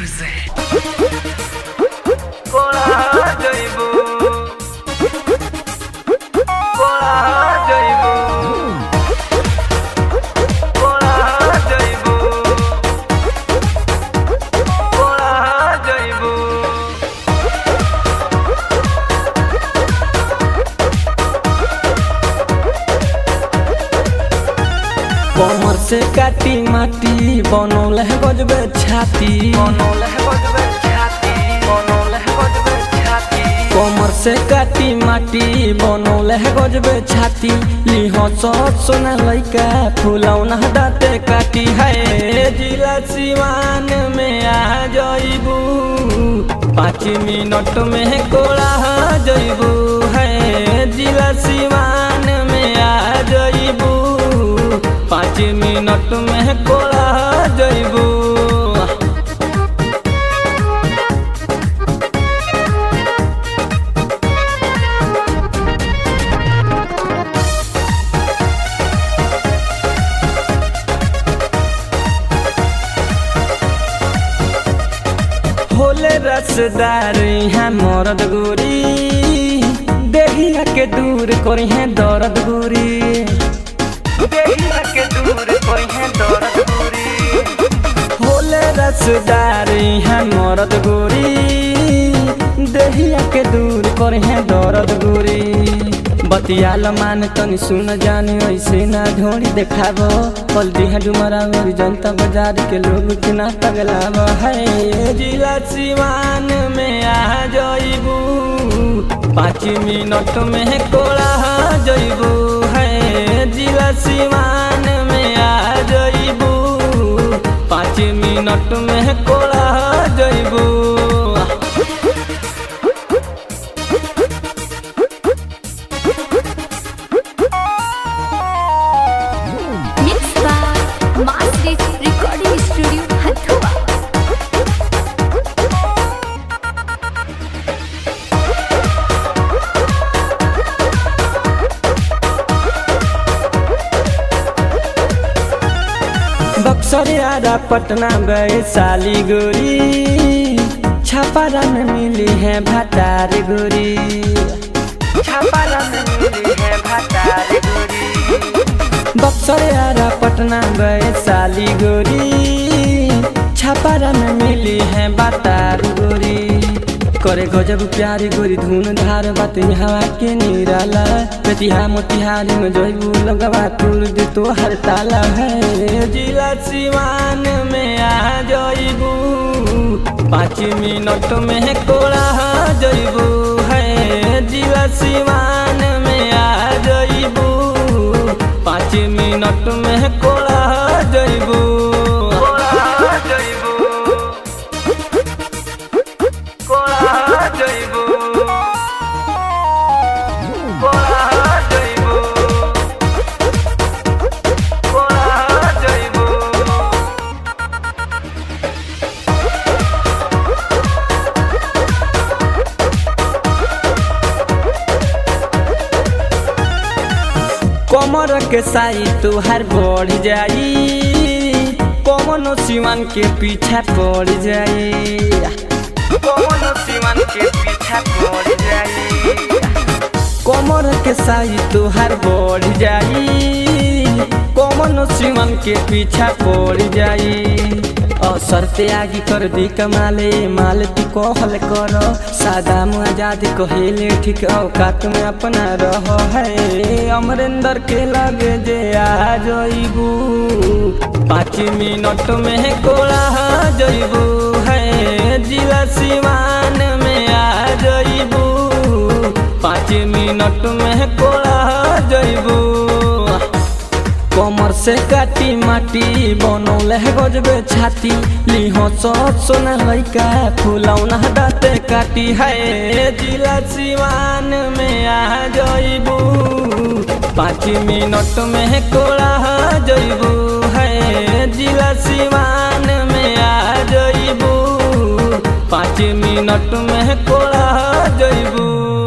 present. कमर से काटी माटी बनौल है गजबे छाती, कमर से काटी माटी बनौल है गजबे छाती। लिहो सच सोना लइका फुलौना दाते काटी है। जिला सिवान में आ जइबू 5 मिनट में कोड़ा जइबू है। जिला सिवान में आ जइबू 5 मिनट में कोड़ा जइबू। होले रसदार यहाँ मरद गोरी, देहिया के दूर करी है दर्द गोरी, देहिया के दूर करी है दर्द गोरी। होले रसदार यहाँ मरद गोरी, देहिया के दूर करी है दर्द गोरी। बतियाल मान तनी सुन जाने ऐसे ना ढोड़ी देखाबो। पलटी है डुमरा जनता बाजार के लोग किना पगलाब है। जिला सिवान में आ जइबू 5 मिनट में कोड़ा जइबू है। जिला सिवान में आ जइबू 5 मिनट में कोड़ा जइबू। Recording studio Hathua. बक्सर यारा पटना वैशाली गोरी, छापारा में मिली है भटार गोरी, छापारा में मिली है भटार गोरी। बक्सर यारा पटना वैशाली गोरी, छापारा में मिली है भटार गोरी। करे गजब प्यारी गोरी धुन धार बात हवा के निराला। बेतिहा मोतिहारी में जइबू लगवा तुर दे तो हर ताला है। जिला सिवान में आ जइबू 5 मिनट में कोड़ा जइबू है। जिला सिवान में आ जइबू 5 मिनट में कोड़ा जइबू। कमर के साई तुहार बढ़ जाई, कमनो सिवान के पीछा पड़ जाई, कमनो सिवान के पीछा पड़ जाई। कमर के साई तुहार बढ़ जाई, कमनो सिवान के पीछा पड़ जाई। असर ते आगे कर दी कमाले माल तू कहल कर। सादा आजाद कहेले ठीक औकात में अपना रह है। अमरेंद्र के लगे जे आ जइबू 5 मिनट में कोड़ा जइबू है। जिला सिवान में आ जइबू 5 मिनट में कोड़ा जइबू। कमर से काटी माटी बनौल है गजबे छाती। लिहो सच सोना लइका फुलौना दाते काटी है। जिला सिवान में आ जइबू 5 मिनट में कोड़ा जइबू है। जिला सिवान में आ जइबू 5 मिनट में कोड़ा जइबू।